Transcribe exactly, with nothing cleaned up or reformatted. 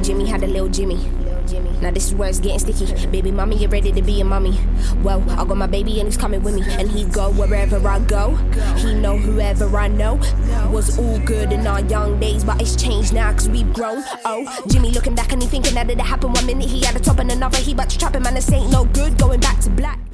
Jimmy had a little Jimmy. Now this is where it's getting sticky. Baby mommy, you ready to be a mommy? Well, I got my baby and he's coming with me, and he go wherever I go. He know whoever I know. Was all good in our young days, but it's changed now cause we've grown. Oh, Jimmy looking back and he thinking that it happened one minute he had a top and another he about to trap him, and this ain't no good. Going back to black.